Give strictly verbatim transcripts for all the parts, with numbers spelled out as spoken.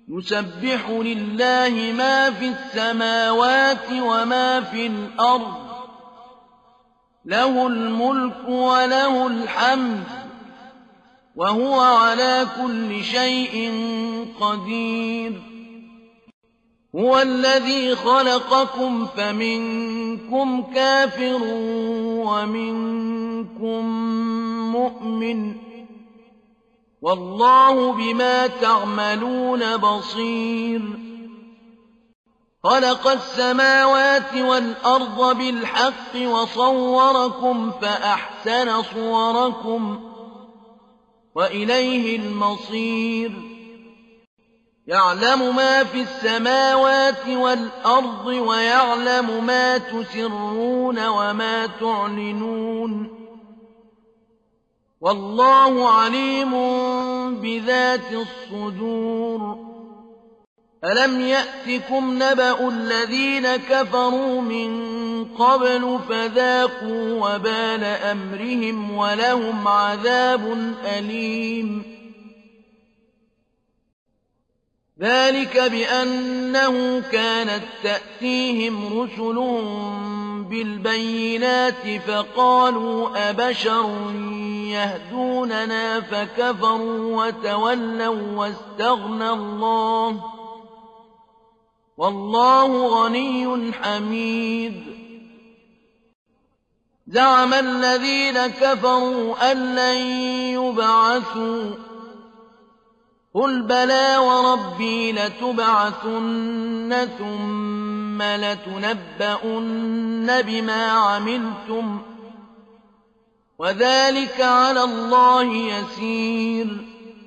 يسبح لله ما في السماوات وما في الأرض له الملك وله الحمد وهو على كل شيء قدير هو الذي خلقكم فمنكم كافر ومنكم مؤمن والله بما تعملون بصير خلق السماوات والأرض بالحق وصوركم فأحسن صوركم وإليه المصير يعلم ما في السماوات والأرض ويعلم ما تسرون وما تعلنون والله عليم بذات الصدور ألم يأتكم نبأ الذين كفروا من قبل فذاقوا وبال أمرهم ولهم عذاب أليم ذلك بأنه كانت تأتيهم رسلهم بالبينات فقالوا أبشر يهدوننا فكفروا وتولوا واستغنى الله والله غني حميد زعم الذين كفروا أن لن يبعثوا قل بلى وربي لتبعثن ثم لتنبؤن بما عملتم وذلك على الله يسير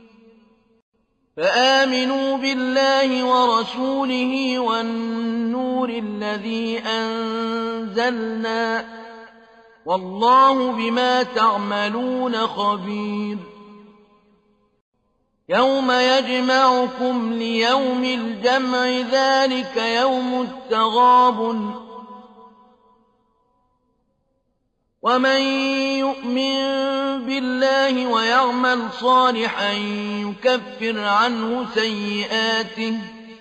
فآمنوا بالله ورسوله والنور الذي أنزلنا والله بما تعملون خبير يوم يجمعكم ليوم الجمع ذلك يوم التغابن ومن يؤمن بالله ويعمل صالحا يكفر عنه سيئاته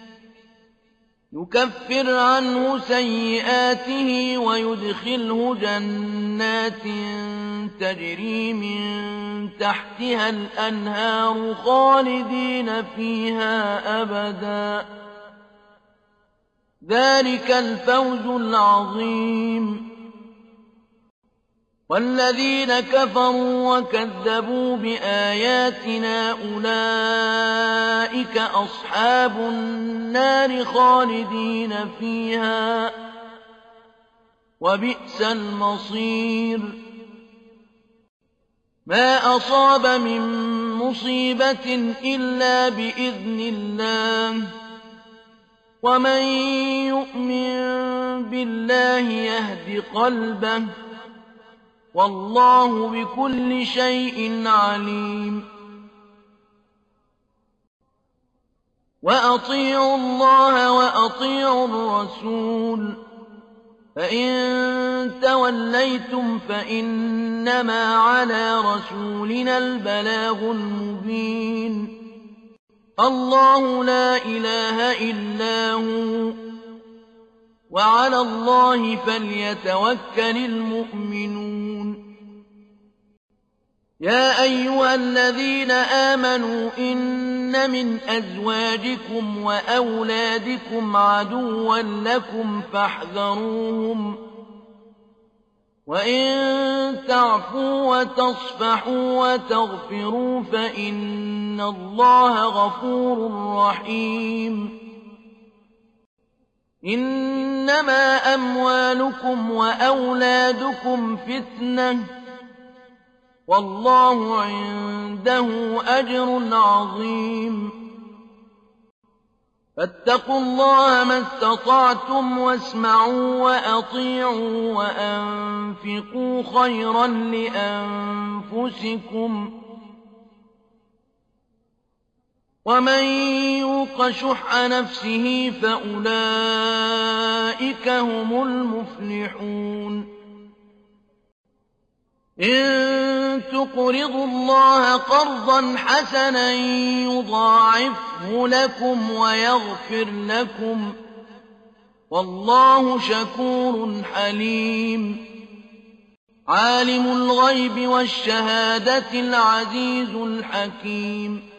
يكفر عنه سيئاته ويدخله جنات تجري من تحتها الأنهار خالدين فيها أبدا ذلك الفوز العظيم والذين كفروا وكذبوا بآياتنا أولئك أصحاب النار خالدين فيها وبئس المصير ما أصاب من مصيبة إلا بإذن الله ومن يؤمن بالله يهد قلبه والله بكل شيء عليم وأطيعوا الله وأطيعوا الرسول فإن توليتم فإنما على رسولنا البلاغ المبين الله لا إله إلا هو وعلى الله فليتوكل المؤمنون يا أيها الذين آمنوا إن من أزواجكم وأولادكم عدوا لكم فاحذروهم وإن تعفوا وتصفحوا وتغفروا فإن الله غفور رحيم إنما أموالكم وأولادكم فتنة والله عنده أجر عظيم فاتقوا الله ما استطعتم واسمعوا وأطيعوا وأنفقوا خيرا لأنفسكم ومن يوق شح نفسه فأولئك هم المفلحون إن تقرضوا الله قرضا حسنا يضاعفه لكم ويغفر لكم والله شكور حليم عالم الغيب والشهادة العزيز الحكيم